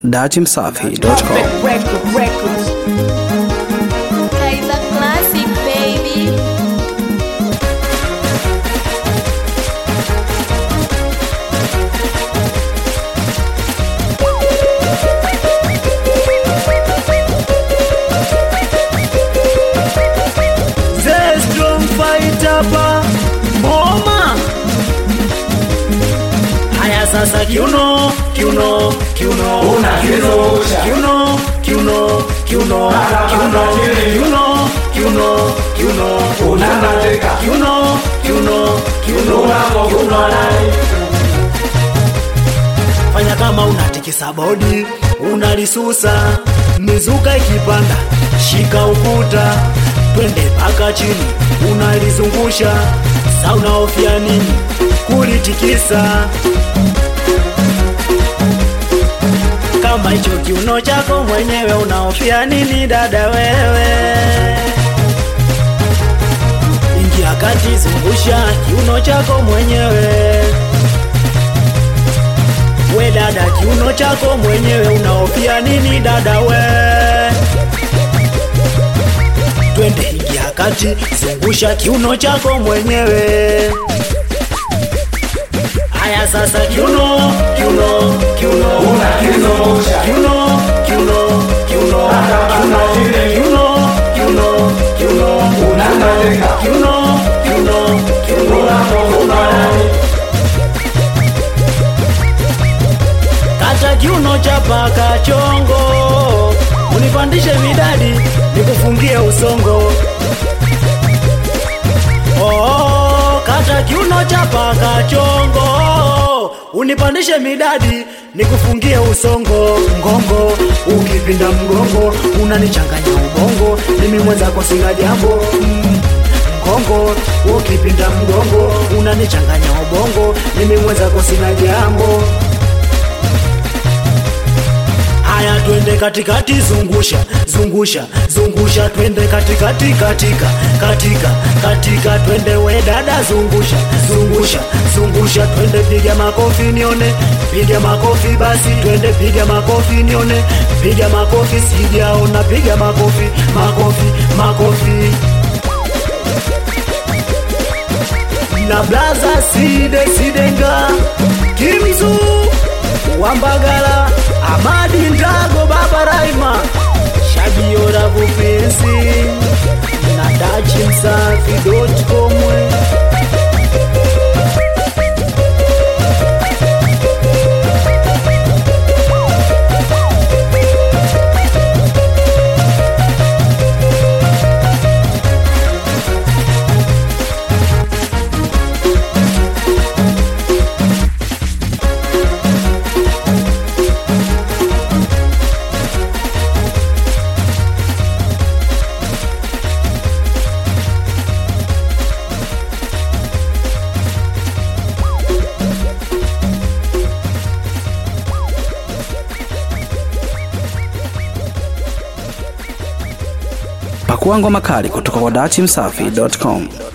datimsafi.com. Records. Kaiza Classic, baby. The strong fighter pa Moma. Haya sasa kiuno Unachezesha. Unateka. Fanya kama unatikisa bodi, unalisusa, mizuka ikipanda, shika ukuta, twende paka chini, unalizungusha, sa unaofia nini, kulitikisa. Kama hicho kiuno chako mwenyewe unaofia nini dada wewe? Ingia kati, zungusha kiuno chako mwenyewe. We dada, kiuno chako mwenyewe unaofia nini dada we? Twende, ingia kati, zungusha kiuno chako mwenyewe. Haya sasa kiuno kata kiuno cha paka chongo, unipandishe midadi, nikufungie usongo. Oh, kata kiuno cha paka chongo, unipandishe midadi, nikufungie usongo. Mgongo, ukipinda mgongo, unanichanganya ubongo, mimi mwenzako sina jambo. Mgongo, ukipinda mgongo, unanichanganya ubongo, mimi mwenzako sina jambo. Haya twende katikati, zungusha, twende katikati, katika, twende we dada, zungusha, twende piga makofi nione, piga makofi basi, twende piga makofi nione, piga makofi sijaona, piga makofi. Na blaza sidenga, Kimzu Wambagala, Amadi Ndago, Baba Raima, Shabiora Vupesi, na datimsafi.com. Pakua ngoma kali kutoka kwa datimsafi.com.